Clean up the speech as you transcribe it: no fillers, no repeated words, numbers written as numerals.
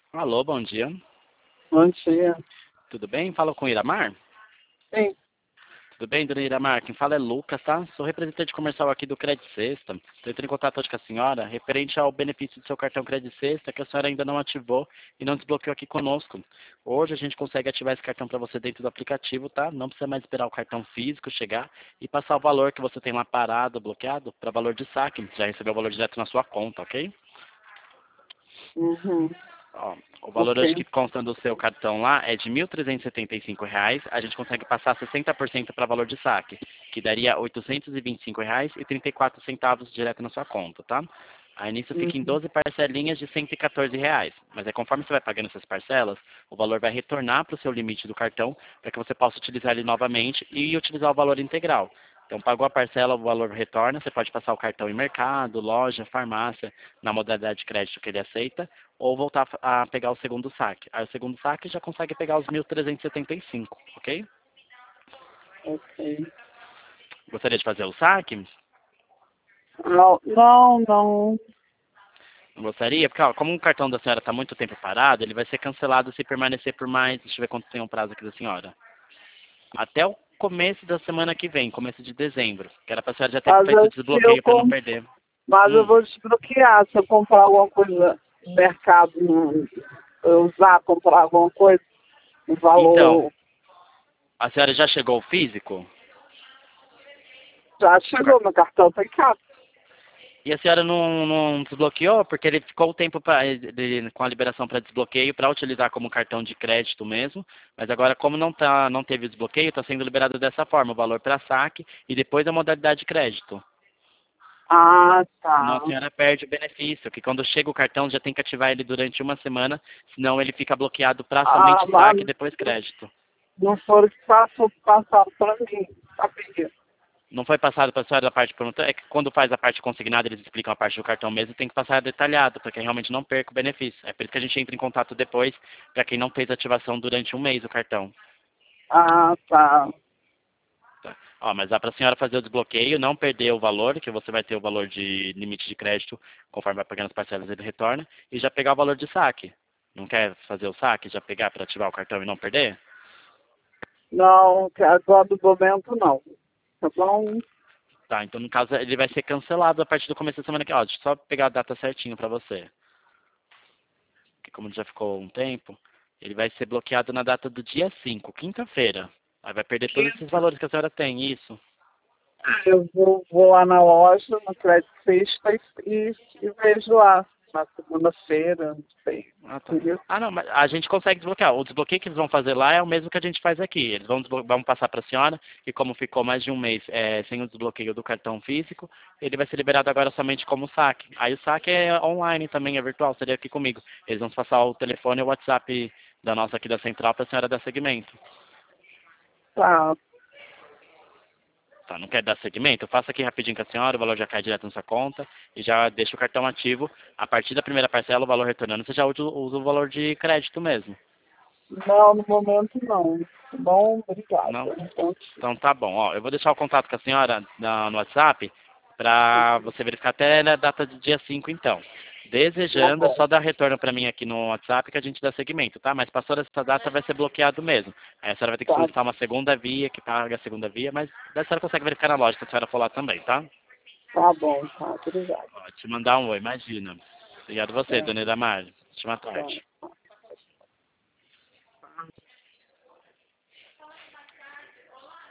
Alô, bom dia. Bom dia. Tudo bem? Fala com Iramar? Sim. Tudo bem, dona Iramar? Quem fala é Lucas, tá? Sou representante comercial aqui do Credit Sexta. Estou entrando em contato hoje com a senhora referente ao benefício do seu cartão Credit Sexta que a senhora ainda não ativou e não desbloqueou aqui conosco. Hoje a gente consegue ativar esse cartão para você dentro do aplicativo, tá? Não precisa mais esperar o cartão físico chegar e passar o valor que você tem lá parado, bloqueado, para valor de saque. Já recebeu o valor direto na sua conta, ok? Uhum. Ó, o valor Ok. hoje que consta do seu cartão lá é de R$ 1.375. A gente consegue passar 60% para valor de saque, que daria R$ 825,34 direto na sua conta, tá? Aí nisso fica em Uhum. 12 parcelinhas de R$ 114. Mas aí conforme você vai pagando essas parcelas, o valor vai retornar para o seu limite do cartão para que você possa utilizar ele novamente e utilizar o valor integral. Então, pagou a parcela, o valor retorna. Você pode passar o cartão em mercado, loja, farmácia, na modalidade de crédito que ele aceita, ou voltar a pegar o segundo saque. Aí o segundo saque já consegue pegar os 1.375, ok? Ok. Gostaria de fazer o saque? Não, não, não. Não gostaria? Porque, ó, como o cartão da senhora está muito tempo parado, ele vai ser cancelado se permanecer por mais, deixa eu ver quanto tem o prazo aqui da senhora. Até o começo da semana que vem, começo de dezembro, que era para a senhora já ter Mas feito o se eu desbloqueio para não com... perder. Mas eu Hum. vou desbloquear se eu comprar alguma coisa no mercado, eu usar, comprar alguma coisa, o Então, valor a senhora já chegou ao físico? já chegou no cartão, tem cá. E a senhora não desbloqueou porque ele ficou o tempo com a liberação para desbloqueio para utilizar como cartão de crédito mesmo, mas agora como não teve desbloqueio, está sendo liberado dessa forma, o valor para saque e depois a modalidade de crédito. Ah, Senão a tá. senhora perde o benefício, que quando chega o cartão já tem que ativar ele durante uma semana, senão ele fica bloqueado para Ah, somente saque e mas depois crédito. não foram que passaram para mim, sabia? Não foi passado para a senhora da parte promotora, é que quando faz a parte consignada, eles explicam a parte do cartão mesmo, tem que passar detalhado, para que realmente não perca o benefício. É por isso que a gente entra em contato depois, para quem não fez ativação durante um mês do cartão. Ah, tá. Tá? Ó, mas dá para a senhora fazer o desbloqueio, não perder o valor, que você vai ter o valor de limite de crédito, conforme vai pagando as parcelas ele retorna, e já pegar o valor de saque. Não quer fazer o saque, já pegar para ativar o cartão e não perder? Não, que agora do momento não. Tá bom? Tá, então no caso ele vai ser cancelado a partir do começo da semana que, ó, deixa eu só pegar a data certinho para você. Que como já ficou um tempo, ele vai ser bloqueado na data do dia 5, quinta-feira. Aí vai perder todos esses valores que a senhora tem, isso. Eu vou lá na loja, no Crédito Sexta, e vejo lá, na segunda-feira, não sei. Ah, tá. Entendeu? Ah, não, mas a gente consegue desbloquear. O desbloqueio que eles vão fazer lá é o mesmo que a gente faz aqui. Eles vão passar para a senhora, e como ficou mais de um mês sem o desbloqueio do cartão físico, ele vai ser liberado agora somente como saque. Aí o saque é online também, é virtual, seria aqui comigo. Eles vão passar o telefone e o WhatsApp da nossa aqui da central para a senhora dar seguimento. Tá, Tá, não quer dar segmento? Eu faço aqui rapidinho com a senhora, o valor já cai direto na sua conta e já deixa o cartão ativo. A partir da primeira parcela, o valor retornando, você já usa o valor de crédito mesmo. não, no momento não. Tá bom? Obrigada. Não? Então, Então tá bom. Ó, eu vou deixar o contato com a senhora no WhatsApp para você verificar até a data do dia 5, então. tá Desejando, é bom, só dar retorno para mim aqui no WhatsApp que a gente dá seguimento, tá? Mas passou dessa data vai ser bloqueado mesmo. Aí a senhora vai ter que tá, solicitar uma segunda via, que paga a segunda via, mas a senhora consegue verificar na loja se a senhora for lá também, tá? tá bom, tá, obrigada. Ó, te mandar um oi, imagina. Obrigado a você, É, dona Edamar. Ótima tá. tarde.